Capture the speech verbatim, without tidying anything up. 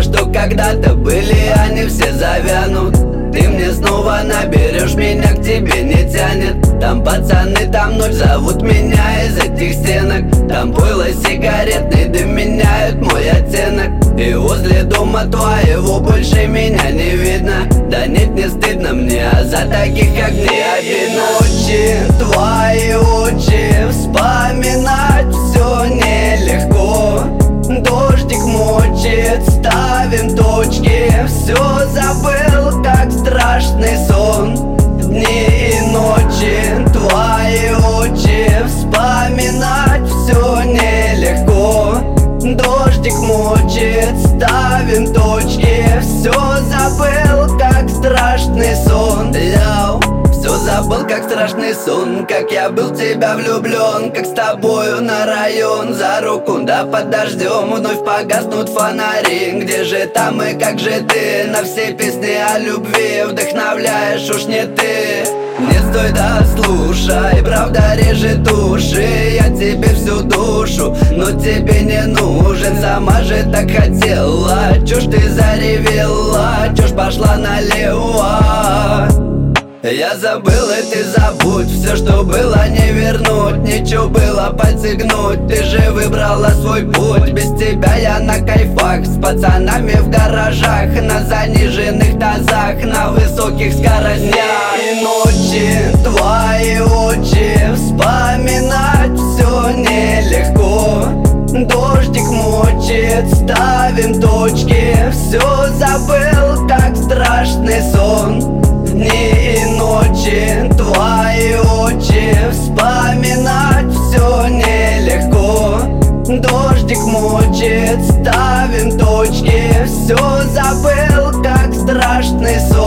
что когда-то были, они все завянут. Ты мне снова наберешь, меня к тебе не тянет. Там пацаны, там ночь, зовут меня из этих стенок. Там пойло, сигаретный дым меняют мой оттенок. И возле дома твоего больше меня не видно. Да нет, не стыдно мне, а за таких как не обидно. Ночи, твои очи, вспоминать все нелегко. Дождик мочит, ставим точки. Все забыл, как страшный сон. Дни и ночи, твои очи, вспоминать все нелегко. Дождик мочит, ставим точки. Все забыл, как страшный сон. Йоу. Все забыл, как страшный сон. Как я был в тебя влюблен, как с тобою на район за руку, да под дождем вновь погаснут фонари. Где же там и как же ты? На все песни о любви вдохновляешь, уж не ты. Не стой, да слушай, правда режет души. Я тебе всю душу, но тебе не нужен. Сама же так хотела, чё ж ты заревела, чё ж пошла налево. Я забыл, и ты забудь. Все, что было, не вернуть. Ничего было подстегнуть. Ты же выбрала свой путь. Без тебя я на кайфах, с пацанами в гаражах, на заниженных тазах, на высоких скоростях. И ночи, твои очи, вспоминать все нелегко. Дождик мочит, ставим точки. Все забыл, как страшный сон. Дни и ночи, твои очи, вспоминать все нелегко. Дождик мочит, ставим точки. Все забыл, как страшный сон.